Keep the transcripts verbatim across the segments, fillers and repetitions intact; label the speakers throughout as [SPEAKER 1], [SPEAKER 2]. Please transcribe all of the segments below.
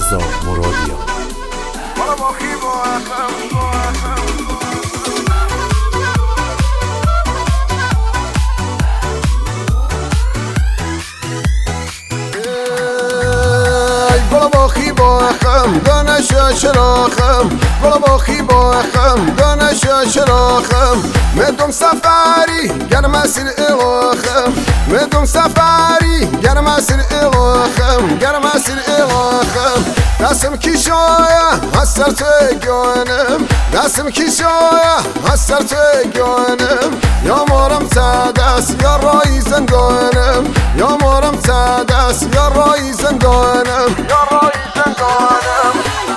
[SPEAKER 1] رضا مرادیان.
[SPEAKER 2] گل باخی با اخم دانش شراخم گل باخی با اخم دانش شراخم مدوم سفری گر مسیر الاخم مدوم سفری گر مسیر الاخم گر مسیر الاخم دستم کیشایا هستر توی گانم دستم کیشایا هستر توی گانم یا مارم تدست یا رای زندانم یا مارم تدست یا رای زندانم یا رای زندانم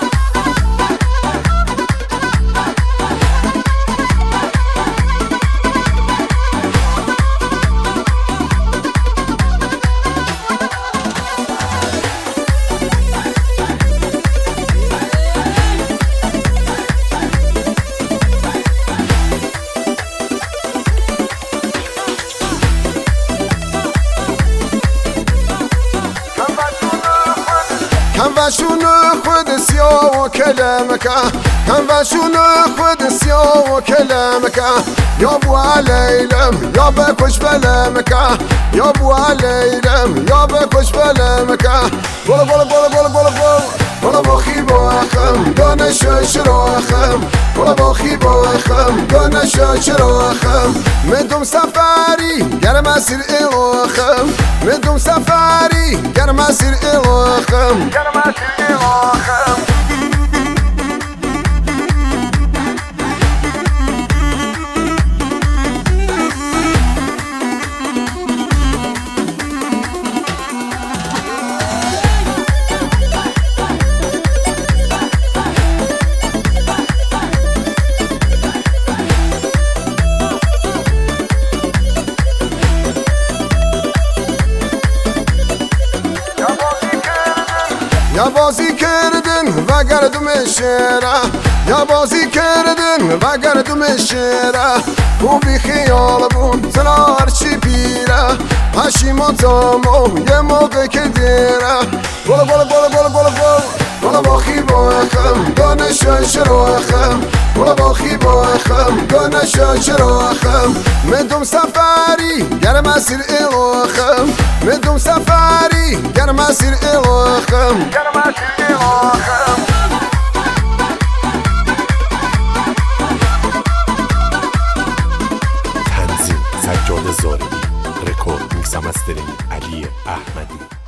[SPEAKER 2] هم وشون خود سیاه و کلمکه هم وشون خود سیاه و کلمکه یا بو علیلم یا بکش بلمکه یا بو علیلم یا بکش بلمکه بلا بلا بلا بلا بلا بلا بلا باخی با اخم دانش شراخم بلا باخی با اخم دانش شراخم مدوم سفری گر مسیر الاخم مدوم سفری گر مسیر الاخم گر مسیر الاخم یا بازی کردن و گردم شیره یا بازی کردن و گردم شیره بو بی خیال بون زنار چی پیره پشیماتامو یه موقع که دیره بلا بلا بلا بلا بلا بلا بلا باخی با اخم دانش شراخم بلا باخی با اخم دانش شراخم مدوم سفری گر مسیر الاخم مدوم سفری گر مسیر الاخم گر مسیر الاخم
[SPEAKER 1] تنظیم سجاد زارعی، رکورد میکس و مسترینگ علی احمدی.